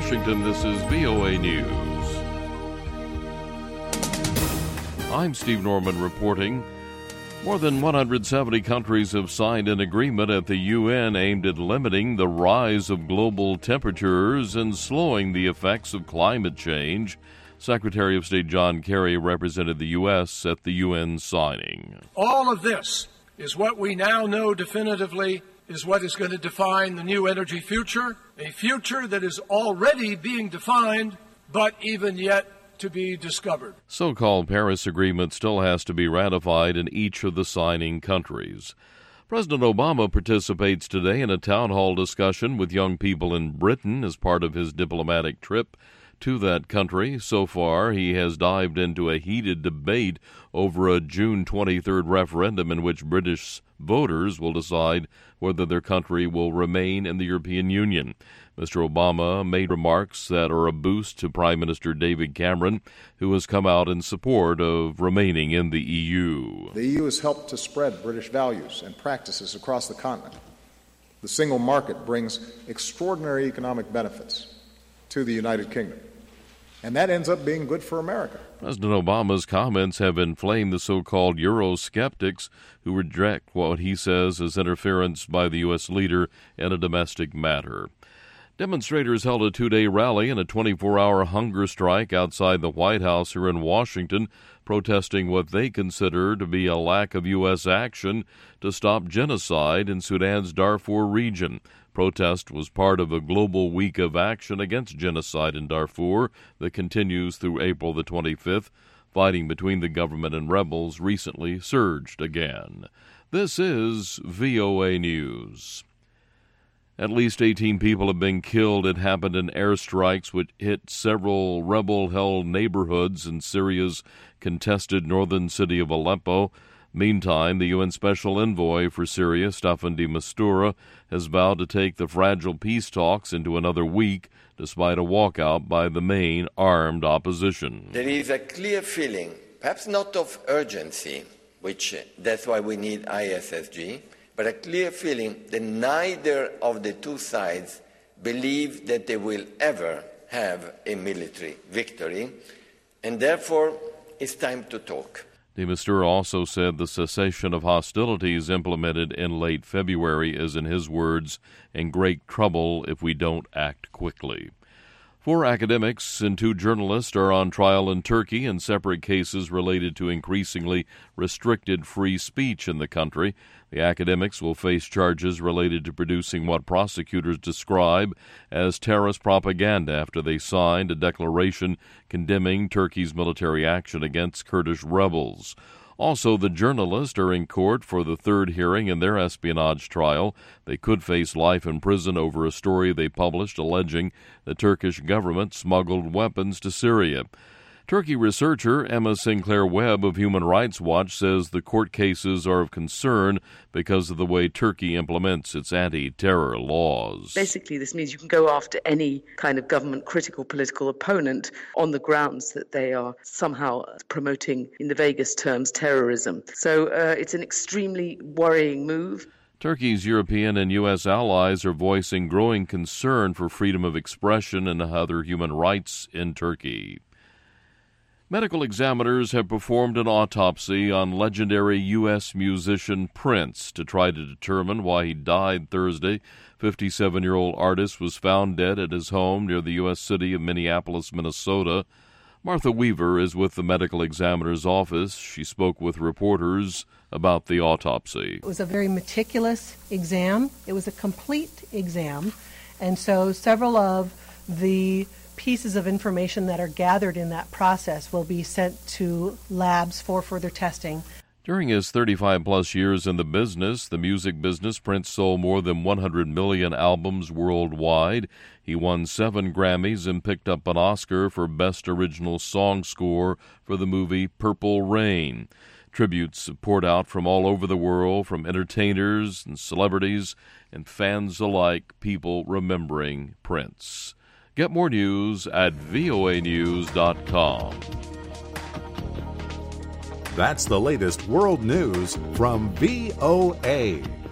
Washington, this is VOA News. I'm Steve Norman reporting. More than 170 countries have signed an agreement at the UN aimed at limiting the rise of global temperatures and slowing the effects of climate change. Secretary of State John Kerry represented the U.S. at the UN signing. All of this is what we now know definitively is what is going to define the new energy future, a future that is already being defined, but even yet to be discovered. So-called Paris Agreement still has to be ratified in each of the signing countries. President Obama participates today in a town hall discussion with young people in Britain as part of his diplomatic trip to that country. So far, he has dived into a heated debate over a June 23rd referendum in which British voters will decide whether their country will remain in the European Union. Mr. Obama made remarks that are a boost to Prime Minister David Cameron, who has come out in support of remaining in the EU. The EU has helped to spread British values and practices across the continent. The single market brings extraordinary economic benefits to the United Kingdom, and that ends up being good for America. President Obama's comments have inflamed the so-called Eurosceptics who reject what he says is interference by the U.S. leader in a domestic matter. Demonstrators held a two-day rally and a 24-hour hunger strike outside the White House here in Washington, protesting what they consider to be a lack of U.S. action to stop genocide in Sudan's Darfur region. Protest was part of a global week of action against genocide in Darfur that continues through April the 25th. Fighting between the government and rebels recently surged again. This is VOA News. At least 18 people have been killed. It happened in airstrikes which hit several rebel-held neighborhoods in Syria's contested northern city of Aleppo. Meantime, the UN Special Envoy for Syria, Staffan de Mistura, has vowed to take the fragile peace talks into another week, despite a walkout by the main armed opposition. There is a clear feeling, perhaps not of urgency, which that's why we need ISSG, but a clear feeling that neither of the two sides believe that they will ever have a military victory, and therefore it's time to talk. De Mistura also said the cessation of hostilities implemented in late February is, in his words, in great trouble if we don't act quickly. 4 academics and 2 journalists are on trial in Turkey in separate cases related to increasingly restricted free speech in the country. The academics will face charges related to producing what prosecutors describe as terrorist propaganda after they signed a declaration condemning Turkey's military action against Kurdish rebels. Also, the journalists are in court for the 3rd hearing in their espionage trial. They could face life in prison over a story they published alleging the Turkish government smuggled weapons to Syria. Turkey researcher Emma Sinclair Webb of Human Rights Watch says the court cases are of concern because of the way Turkey implements its anti-terror laws. Basically, this means you can go after any kind of government-critical political opponent on the grounds that they are somehow promoting, in the vaguest terms, terrorism. So it's an extremely worrying move. Turkey's European and U.S. allies are voicing growing concern for freedom of expression and other human rights in Turkey. Medical examiners have performed an autopsy on legendary U.S. musician Prince to try to determine why he died Thursday. 57-year-old artist was found dead at his home near the U.S. city of Minneapolis, Minnesota. Martha Weaver is with the medical examiner's office. She spoke with reporters about the autopsy. It was a very meticulous exam. It was a complete exam, and so several of the pieces of information that are gathered in that process will be sent to labs for further testing. During his 35-plus years in the business, the music business, Prince sold more than 100 million albums worldwide. He won 7 Grammys and picked up an Oscar for Best Original Song Score for the movie Purple Rain. Tributes poured out from all over the world, from entertainers and celebrities and fans alike, people remembering Prince. Get more news at voanews.com. That's the latest world news from VOA.